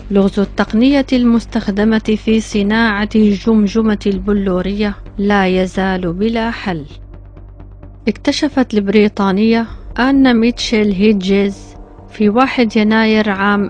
لغز التقنية المستخدمة في صناعة الجمجمة البلورية لا يزال بلا حل. اكتشفت البريطانية آنا ميتشيل هيدجز في 1 يناير عام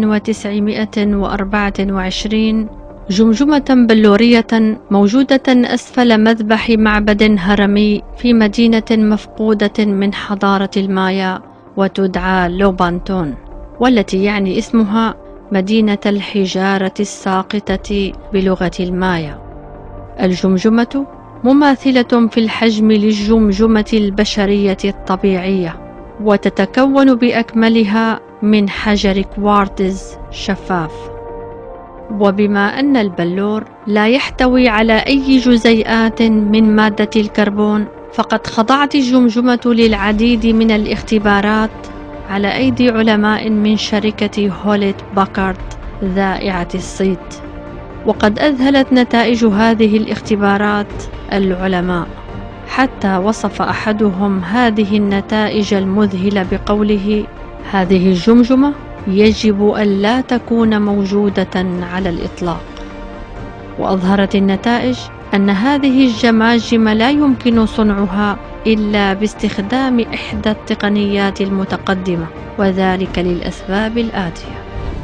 1924 جمجمة بلورية موجودة أسفل مذبح معبد هرمي في مدينة مفقودة من حضارة المايا وتدعى لوبانتون، والتي يعني اسمها مدينة الحجارة الساقطة بلغة المايا. الجمجمة مماثلة في الحجم للجمجمة البشرية الطبيعية، وتتكون بأكملها من حجر كوارتز شفاف. وبما أن البلور لا يحتوي على أي جزيئات من مادة الكربون، فقد خضعت الجمجمة للعديد من الاختبارات على أيدي علماء من شركة هوليت باكارد ذائعة الصيت. وقد أذهلت نتائج هذه الاختبارات العلماء، حتى وصف أحدهم هذه النتائج المذهلة بقوله: هذه الجمجمة يجب أن لا تكون موجودة على الإطلاق. وأظهرت النتائج أن هذه الجماجم لا يمكن صنعها إلا باستخدام إحدى التقنيات المتقدمة، وذلك للأسباب الآتية.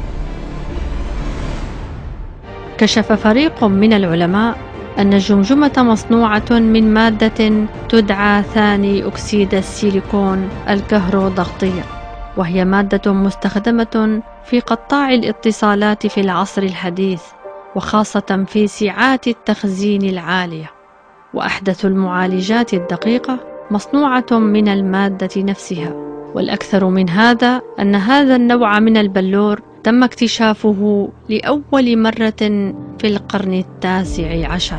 كشف فريق من العلماء أن الجمجمة مصنوعة من مادة تدعى ثاني أكسيد السيليكون الكهروضغطية، وهي مادة مستخدمة في قطاع الاتصالات في العصر الحديث، وخاصة في سعات التخزين العالية. وأحدث المعالجات الدقيقة مصنوعة من المادة نفسها. والأكثر من هذا أن هذا النوع من البلور تم اكتشافه لأول مرة في القرن 19.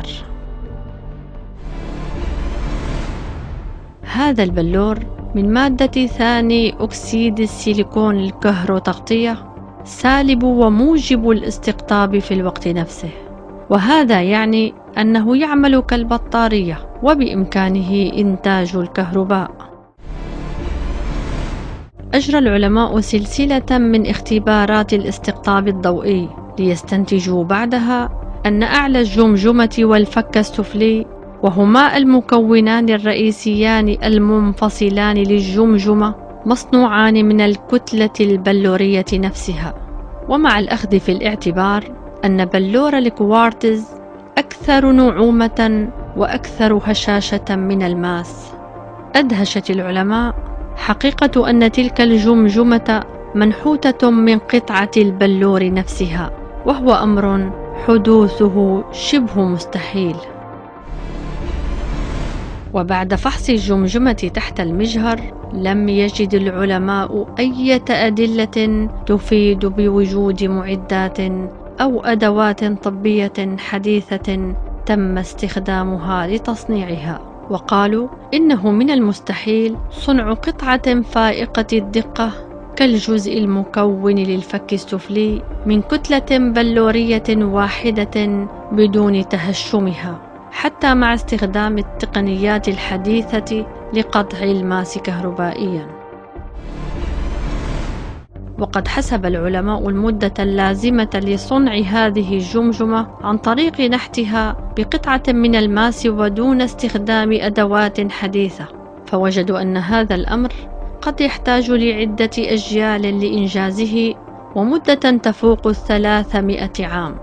هذا البلور من مادة ثاني أكسيد السيليكون الكهروضغطية سالب وموجب الاستقطاب في الوقت نفسه، وهذا يعني أنه يعمل كالبطارية وبإمكانه إنتاج الكهرباء. أجرى العلماء سلسلة من اختبارات الاستقطاب الضوئي ليستنتجوا بعدها أن أعلى الجمجمة والفك السفلي، وهما المكونان الرئيسيان المنفصلان للجمجمة، مصنوعان من الكتلة البلورية نفسها. ومع الأخذ في الاعتبار أن بلور الكوارتز أكثر نعومة وأكثر هشاشة من الماس، أدهشت العلماء حقيقة أن تلك الجمجمة منحوتة من قطعة البلور نفسها، وهو أمر حدوثه شبه مستحيل. وبعد فحص الجمجمة تحت المجهر، لم يجد العلماء أي أدلة تفيد بوجود معدات أو أدوات طبية حديثة تم استخدامها لتصنيعها، وقالوا إنه من المستحيل صنع قطعة فائقة الدقة كالجزء المكون للفك السفلي من كتلة بلورية واحدة بدون تهشمها، حتى مع استخدام التقنيات الحديثة لقطع الماس كهربائيا. وقد حسب العلماء المدة اللازمة لصنع هذه الجمجمة عن طريق نحتها بقطعة من الماس ودون استخدام أدوات حديثة، فوجدوا أن هذا الأمر قد يحتاج لعدة أجيال لإنجازه، ومدة تفوق 300 عام.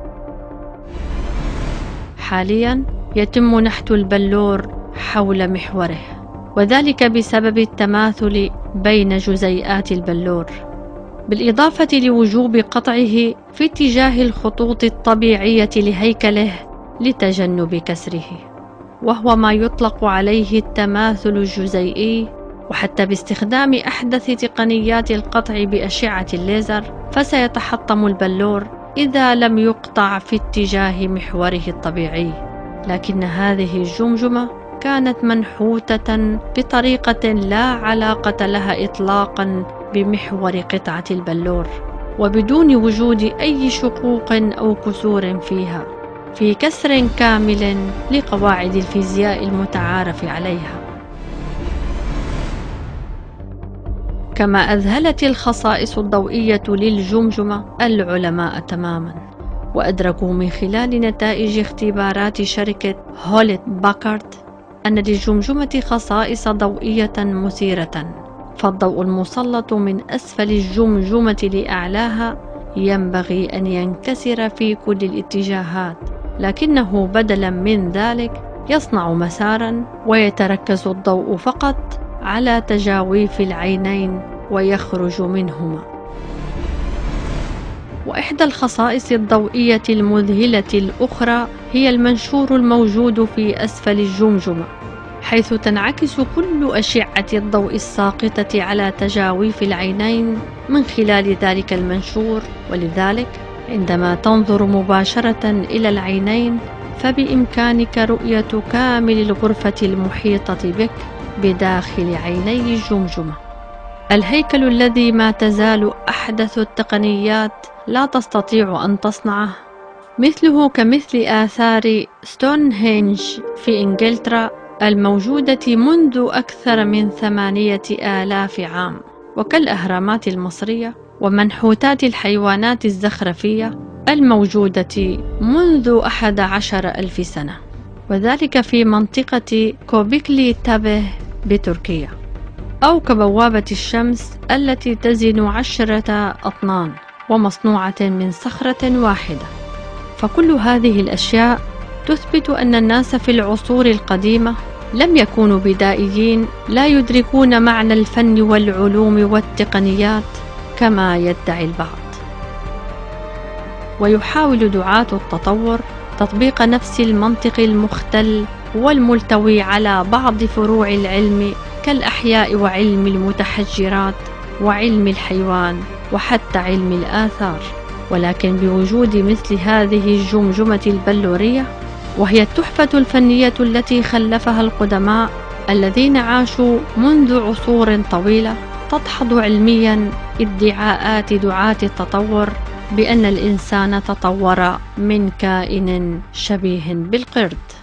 حاليا يتم نحت البلور حول محوره، وذلك بسبب التماثل بين جزيئات البلور، بالإضافة لوجوب قطعه في اتجاه الخطوط الطبيعية لهيكله لتجنب كسره، وهو ما يطلق عليه التماثل الجزيئي. وحتى باستخدام أحدث تقنيات القطع بأشعة الليزر، فسيتحطم البلور إذا لم يقطع في اتجاه محوره الطبيعي. لكن هذه الجمجمة كانت منحوتة بطريقة لا علاقة لها إطلاقا بمحور قطعة البلور، وبدون وجود أي شقوق أو كسور فيها، في كسر كامل لقواعد الفيزياء المتعارف عليها. كما أذهلت الخصائص الضوئية للجمجمة العلماء تماما، وأدركوا من خلال نتائج اختبارات شركة هولت باكارد أن للجمجمة خصائص ضوئية مثيرة، فالضوء المسلط من أسفل الجمجمة لأعلاها ينبغي أن ينكسر في كل الاتجاهات، لكنه بدلا من ذلك يصنع مسارا ويتركز الضوء فقط على تجاويف العينين ويخرج منهما. وإحدى الخصائص الضوئية المذهلة الأخرى هي المنشور الموجود في أسفل الجمجمة، حيث تنعكس كل أشعة الضوء الساقطة على تجاويف العينين من خلال ذلك المنشور، ولذلك عندما تنظر مباشرة إلى العينين فبإمكانك رؤية كامل الغرفة المحيطة بك بداخل عيني الجمجمة، الهيكل الذي ما تزال أحدث التقنيات لا تستطيع أن تصنعه، مثله كمثل آثار ستونهنج في إنجلترا الموجودة منذ أكثر من 8000 عام، وكالأهرامات المصرية ومنحوتات الحيوانات الزخرفية الموجودة منذ 11,000 سنة، وذلك في منطقة كوبيكلي تابه بتركيا، أو كبوابة الشمس التي تزن 10 أطنان ومصنوعة من صخرة واحدة. فكل هذه الأشياء تثبت أن الناس في العصور القديمة لم يكونوا بدائيين لا يدركون معنى الفن والعلوم والتقنيات كما يدعي البعض. ويحاول دعاة التطور تطبيق نفس المنطق المختل والملتوي على بعض فروع العلم كالأحياء وعلم المتحجرات وعلم الحيوان وحتى علم الآثار، ولكن بوجود مثل هذه الجمجمة البلورية، وهي التحفة الفنية التي خلفها القدماء الذين عاشوا منذ عصور طويلة، تدحض علميا ادعاءات دعاة التطور بأن الإنسان تطور من كائن شبيه بالقرد.